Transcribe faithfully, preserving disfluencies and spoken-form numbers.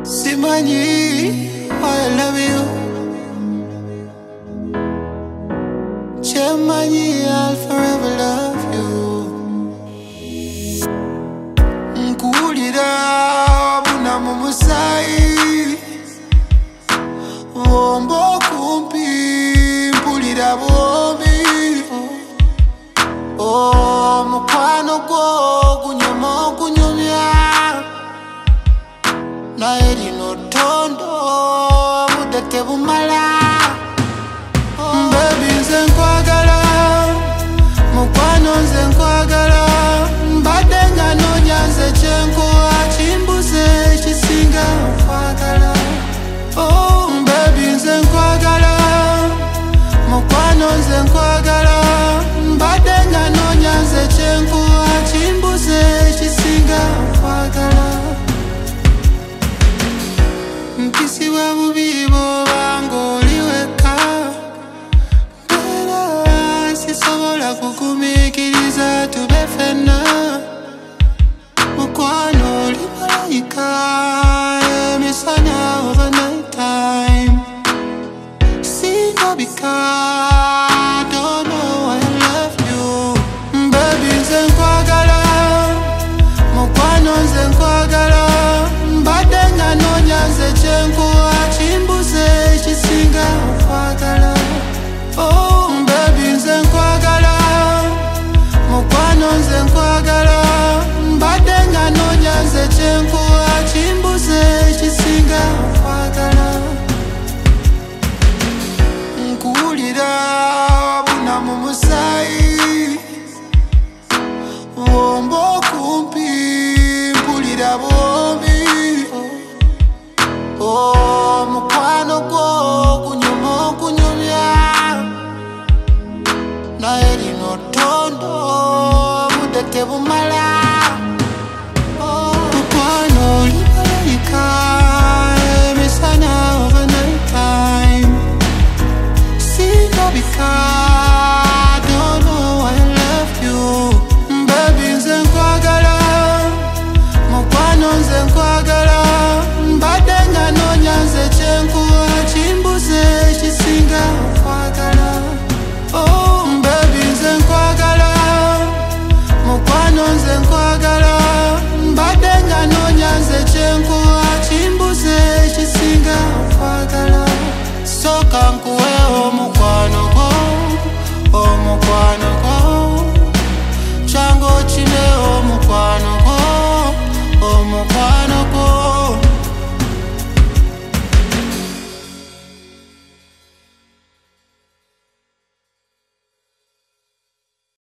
Simanyi, I love you. Chemanyi, I'll forever love you. Nkulira buna mumusai, wombo kumpi mpulira bomi. Oh, mukwano gwo gunyoma okunyumya, naye lino ttondo budde tebumala. Baby nze nkwagala, mukwano nze nkwagala, mbadde nga noonya nze kyenkuwa kimbuze ekisinga nkwagala. Oh baby nze nkwagala, mukwano nze nkwagala, mbadde nga noonya nze kyenkuwa kimbuze ekisinga nkwagala. Nkisibwa bubi bw'oba ng'oli wekka, mbeera sisobola kugumiikiriza tube ffenna. Mukwano oli malayika.